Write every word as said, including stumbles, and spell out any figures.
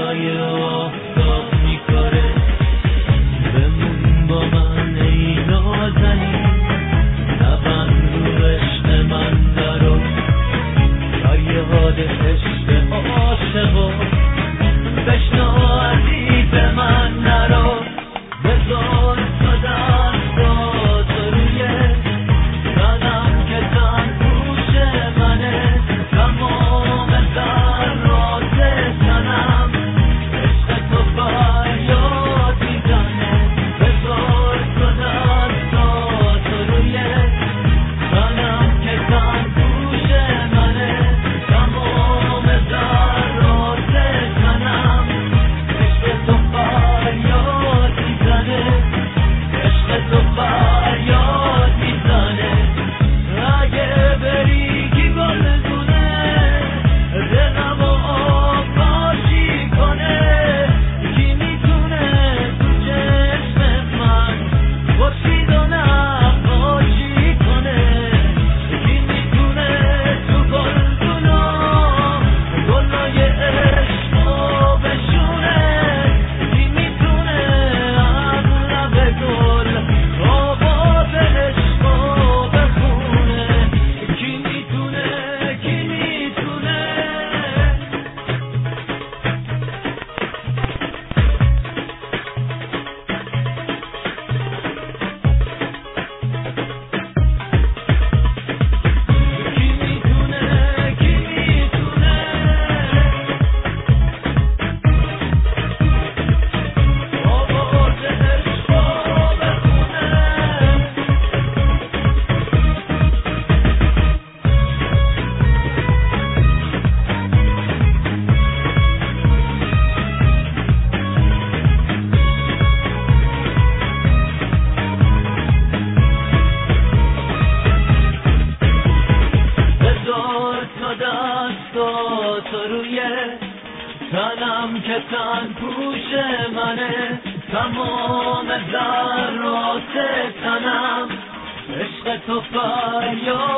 لای آفتاب میکاره بمون با من ای نازنین نبند رو عشق من درو فریاد عشق عاشقا بشنو عزیز من نرو بذار تا دستات روی تنم که تن پوش منه تمام ذرات تنم عشق تو فریاد میزنه بذار تا دستات روی تنم که تن پوش منه تمام ذرات تنم عشق تو فریاد میزنه عشق تو فریاد میزنه اگه بری کی گلدونه دلم و آب پاشی کنه کی میتونه تو چشم من خورشید و نقاشی کنه کی میتونه تو گلدونا گلای عشقو بشونه کی میتونه از لب گل آواز عشقو بخونه کی میتونه کی میتونه کی میتونه کی میتونه آواز عشقو بخونه بذار تا دستات روی تنم که تن پوش منه تمام ذرات تنم عشق تو فریاد